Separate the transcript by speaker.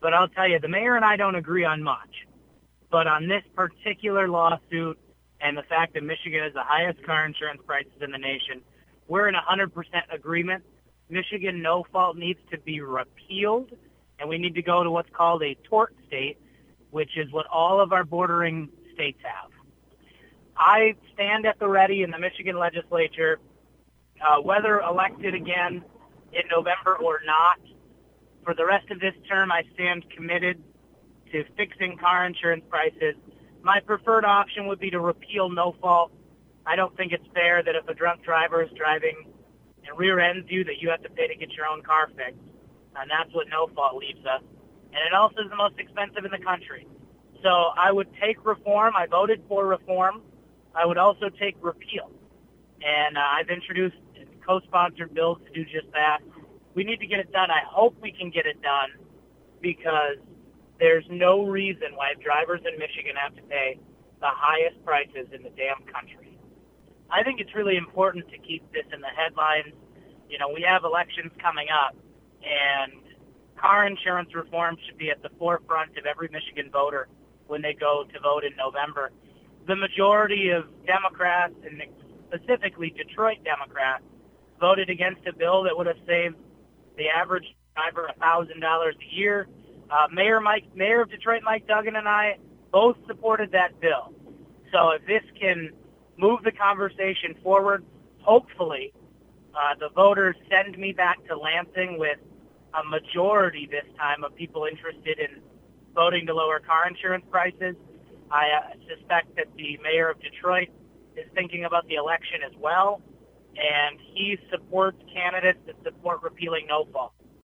Speaker 1: But I'll tell you, the mayor and I don't agree on much. But on this particular lawsuit and the fact that Michigan has the highest car insurance prices in the nation, we're in 100% agreement. Michigan no-fault needs to be repealed, and we need to go to what's called a tort state, which is what all of our bordering states have. I stand at the ready in the Michigan legislature, whether elected again in November or not. For the rest of this term, I stand committed to fixing car insurance prices. My preferred option would be to repeal no-fault. I don't think it's fair that if a drunk driver is driving and rear-ends you that you have to pay to get your own car fixed. And that's what no-fault leaves us. And it also is the most expensive in the country. So I would take reform. I voted for reform. I would also take repeal. And I've introduced co-sponsored bills to do just that. We need to get it done. I hope we can get it done because there's no reason why drivers in Michigan have to pay the highest prices in the damn country. I think it's really important to keep this in the headlines. You know, we have elections coming up, and car insurance reform should be at the forefront of every Michigan voter when they go to vote in November. The majority of Democrats, and specifically Detroit Democrats, voted against a bill that would have saved the average driver $1,000 a year. Mayor of Detroit, Mike Duggan, and I both supported that bill. So if this can move the conversation forward, hopefully the voters send me back to Lansing with a majority this time of people interested in voting to lower car insurance prices. I suspect that the mayor of Detroit is thinking about the election as well, and he supports candidates that support repealing no-fault.